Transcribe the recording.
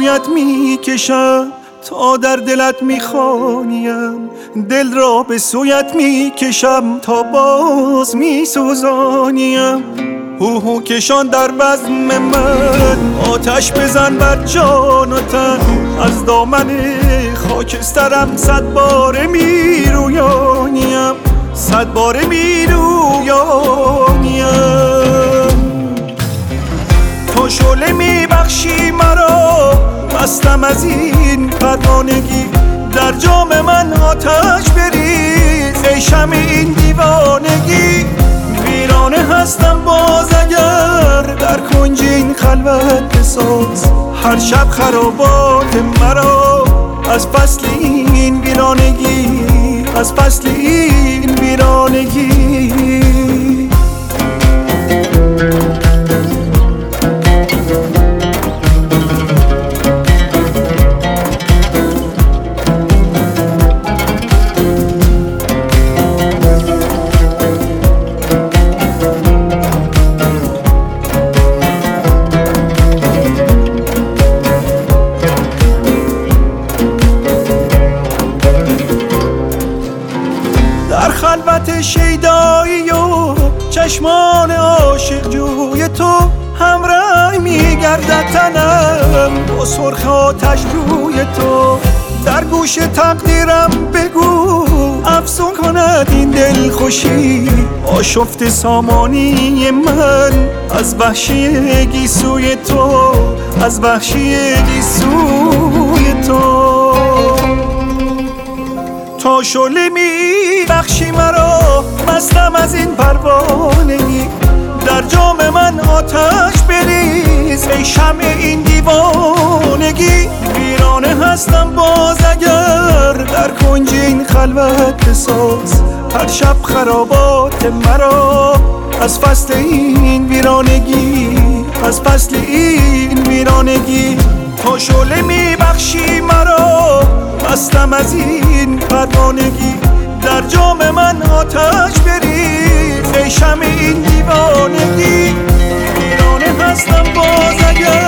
سویت میکشم تا در دلت میخوانیم، دل را به سویت میکشم تا باز میسوزانیم. هو کشان در بزم من، آتش بزن بر جان و تن، از دامن خاکسترم 100 باره میرویانیم، 100 باره میرویانیم. تو شعله میبخشی مرا، مستم از این پروانگی، در جام من آتش بریز ای شمع این دیوانگی. ویرانه هستم باز اگر در کنج این خلوت بساز، هر شب خرابات مرا از فصل این ویرانگی، از فصل این ویرانگی. در خلوت شیدایی و چشمان عاشق جوی تو، همراه میگردد تنم با سرخ آتش روی تو. در گوش تقدیرم بگو افسون کند این دل خوشی، آشفت سامانی من از وحشی گیسوی تو، از وحشی گیسوی تو. تا شعله میبخشی مرا، مستم از این پروانگی، در جام من آتش بریز ای شمع این دیوانگی. ویرانه هستم باز اگر در کنج این خلوت بساز، هر شب خرابات مرا از فصل این ویرانگی، از فصل این ویرانگی. تا شعله میبخشی مرا، مستم از این پروانگی، در جام من آتش بریز ای شمع این دیوانگی. ویرانه هستم باز اگر